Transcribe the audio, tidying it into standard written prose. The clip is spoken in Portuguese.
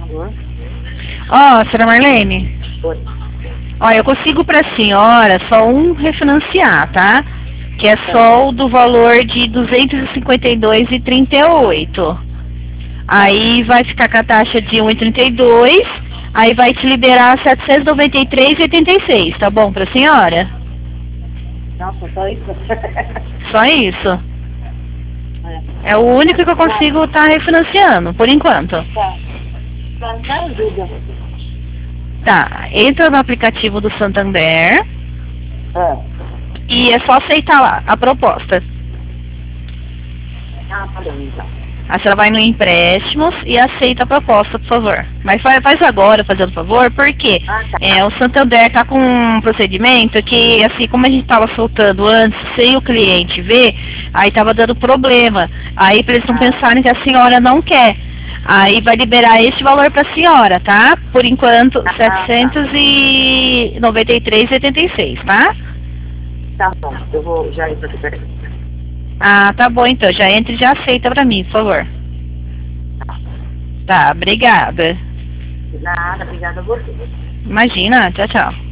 Ó, senhora Marlene. Oi. Ó, eu consigo para a senhora só um refinanciar, tá? Que é só o do valor de R$ 252,38. Aí vai ficar com a taxa de 1,32. Aí vai te liberar R$ 793,86, tá bom para a senhora? Nossa, só isso? Só isso. É o único que eu consigo estar refinanciando, por enquanto. Tá. Me ajuda. Tá, entra no aplicativo do Santander e é só aceitar lá a proposta. Tá bom, então. Aí você vai no empréstimos e aceita a proposta, por favor. Mas faz agora, fazendo favor, porque Tá. o Santander tá com um procedimento que, assim, como a gente tava soltando antes, sem o cliente ver, aí tava dando problema. Aí pra eles não pensarem que a senhora não quer. Aí vai liberar esse valor pra senhora, tá? Por enquanto, R$ 793,86, tá? Tá bom, eu vou já ir pra aqui. Ah, tá bom então. Já entra e já aceita pra mim, por favor. Tá, obrigada. Nada, obrigada a você. Imagina, tchau, tchau.